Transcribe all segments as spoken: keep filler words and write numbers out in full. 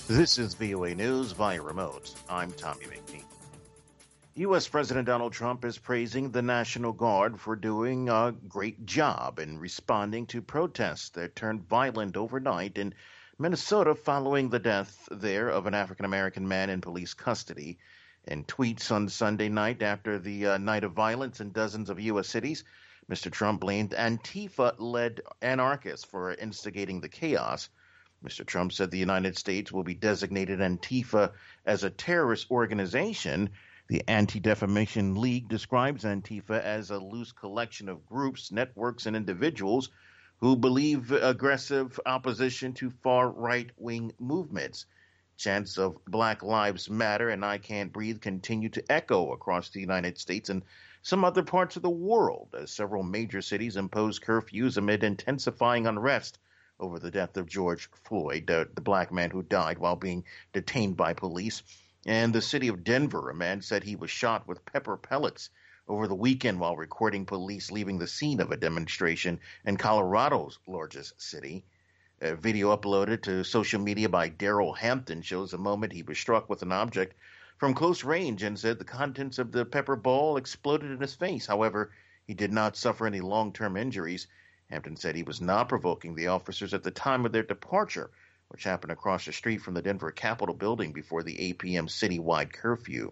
This is V O A News via remote. I'm Tommy McNeil. U S. President Donald Trump is praising the National Guard for doing a great job in responding to protests that turned violent overnight in Minnesota following the death there of an African-American man in police custody. In tweets on Sunday night after the uh, night of violence in dozens of U S cities, Mister Trump blamed Antifa-led anarchists for instigating the chaos. Mister Trump said the United States will be designated Antifa as a terrorist organization. The Anti-Defamation League describes Antifa as a loose collection of groups, networks, and individuals who believe aggressive opposition to far-right-wing movements. Chants of Black Lives Matter and I Can't Breathe continue to echo across the United States and some other parts of the world as several major cities impose curfews amid intensifying unrest over the death of George Floyd, uh, the black man who died while being detained by police. And the city of Denver, a man said he was shot with pepper pellets over the weekend while recording police leaving the scene of a demonstration in Colorado's largest city. A video uploaded to social media by Daryl Hampton shows a moment he was struck with an object from close range and said the contents of the pepper ball exploded in his face. However, he did not suffer any long-term injuries. Hampton said he was not provoking the officers at the time of their departure, which happened across the street from the Denver Capitol building before the eight p.m. citywide curfew.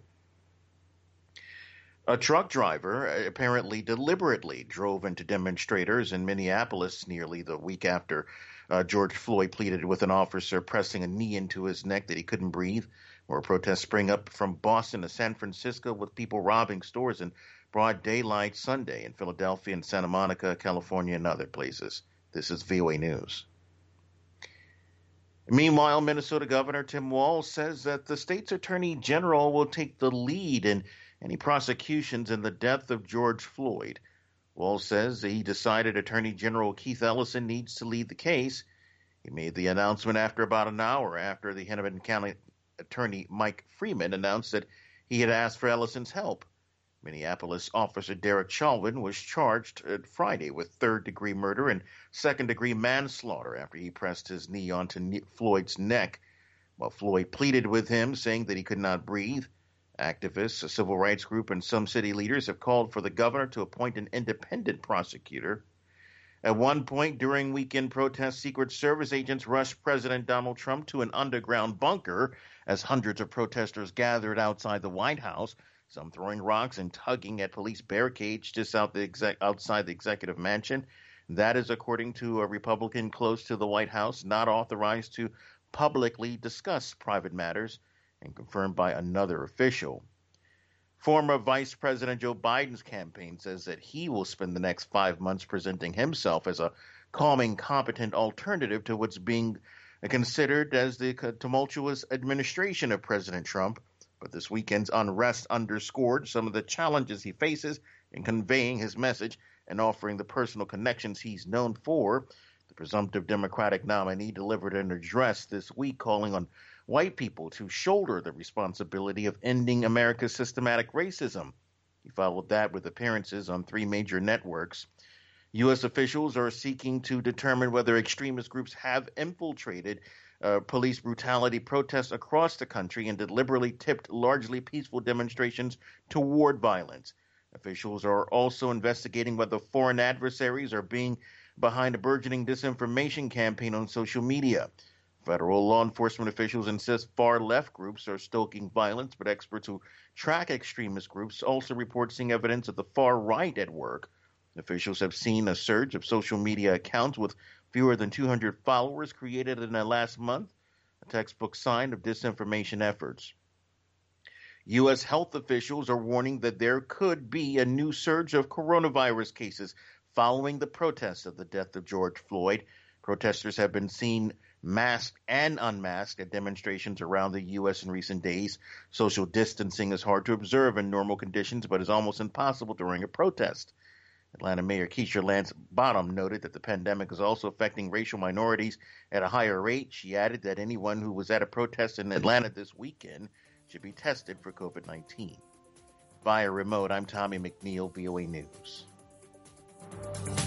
A truck driver apparently deliberately drove into demonstrators in Minneapolis nearly the week after uh, George Floyd pleaded with an officer pressing a knee into his neck that he couldn't breathe. More protests spring up from Boston to San Francisco with people robbing stores in broad daylight Sunday in Philadelphia and Santa Monica, California, and other places. This is V O A News. Meanwhile, Minnesota Governor Tim Walz says that the state's attorney general will take the lead in any prosecutions in the death of George Floyd. Walz says that he decided Attorney General Keith Ellison needs to lead the case. He made the announcement after about an hour after the Hennepin County Attorney Mike Freeman announced that he had asked for Ellison's help. Minneapolis officer Derek Chauvin was charged Friday with third-degree murder and second-degree manslaughter after he pressed his knee onto Floyd's neck while Floyd pleaded with him, saying that he could not breathe. Activists, a civil rights group, and some city leaders have called for the governor to appoint an independent prosecutor. At one point during weekend protests, Secret Service agents rushed President Donald Trump to an underground bunker as hundreds of protesters gathered outside the White House, some throwing rocks and tugging at police barricades just out the exec- outside the executive mansion. That is according to a Republican close to the White House, not authorized to publicly discuss private matters, and confirmed by another official. Former Vice President Joe Biden's campaign says that he will spend the next five months presenting himself as a calming, competent alternative to what's being considered as the tumultuous administration of President Trump. But this weekend's unrest underscored some of the challenges he faces in conveying his message and offering the personal connections he's known for. The presumptive Democratic nominee delivered an address this week calling on white people to shoulder the responsibility of ending America's systematic racism. He followed that with appearances on three major networks. U S officials are seeking to determine whether extremist groups have infiltrated uh, police brutality protests across the country and deliberately tipped largely peaceful demonstrations toward violence. Officials are also investigating whether foreign adversaries are being behind a burgeoning disinformation campaign on social media. Federal law enforcement officials insist far-left groups are stoking violence, but experts who track extremist groups also report seeing evidence of the far right at work. Officials have seen a surge of social media accounts with fewer than two hundred followers created in the last month, a textbook sign of disinformation efforts. U S health officials are warning that there could be a new surge of coronavirus cases following the protests of the death of George Floyd. Protesters have been seen masked and unmasked at demonstrations around the U S in recent days. Social distancing is hard to observe in normal conditions, but is almost impossible during a protest. Atlanta Mayor Keisha Lance Bottom noted that the pandemic is also affecting racial minorities at a higher rate. She added that anyone who was at a protest in Atlanta this weekend should be tested for COVID nineteen. Via remote, I'm Tommy McNeil, V O A News.